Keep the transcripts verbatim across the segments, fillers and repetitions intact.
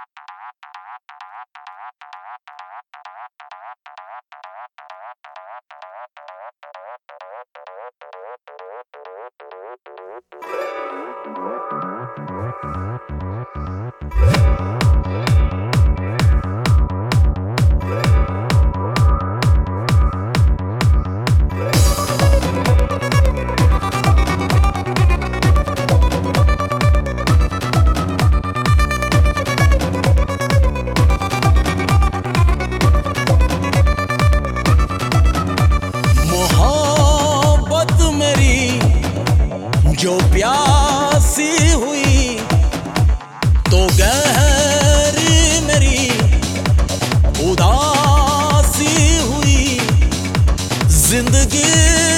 जो प्यासी हुई तो गहरी मेरी उदासी हुई। जिंदगी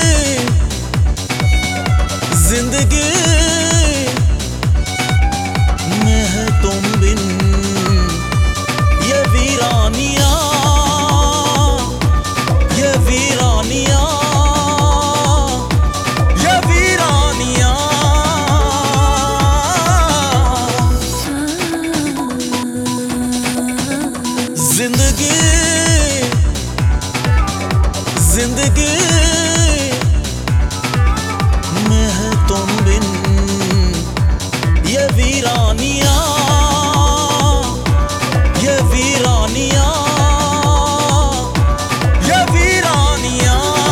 जिंदगी में है तुम बिन ये वीरानिया ये वीरानिया जिंदगी जिंदगी में है तुम बिन ये वीरानिया ये वीरानिया ये वीरानिया।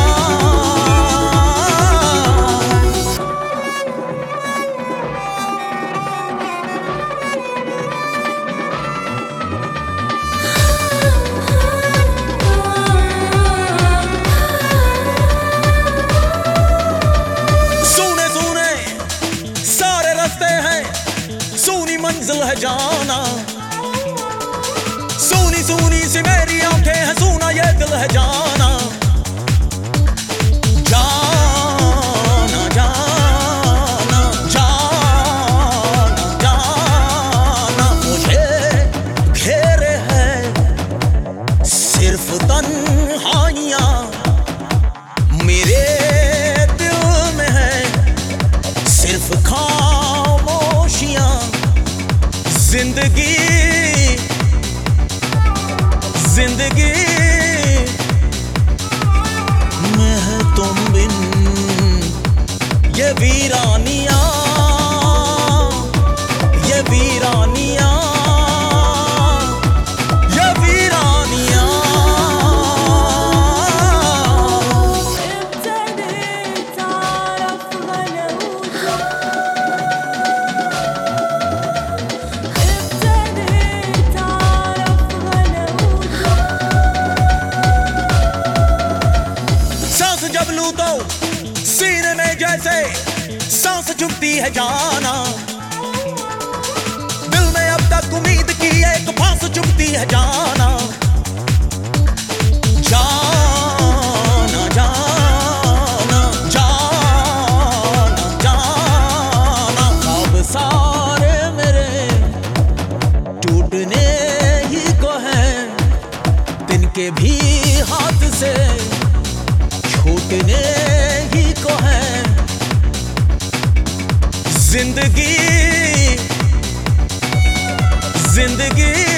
सूनी मंजिल है जाना, सूनी सूनी सी मेरी आंखें हैं, सूना ये दिल है जाना। जाना जाना जाना जाना मुझे घेरे है सिर्फ तन्हाइयां, मेरे दिल में है सिर्फ खामोशियां। जिंदगी जिंदगी में है तुम बिन ये वीरानिया ये वीरानिया ये वीरानिया। जब लूं तो सीने में जैसे सांस चुभती है जाना, दिल में अब तक उम्मीद की एक फांस चुभती है जाना। जाना जाना जाना जाना अब सारे मेरे टूटने ही को हैं, तिनके भी हाथ से छूटने ही को है। जिंदगी जिंदगी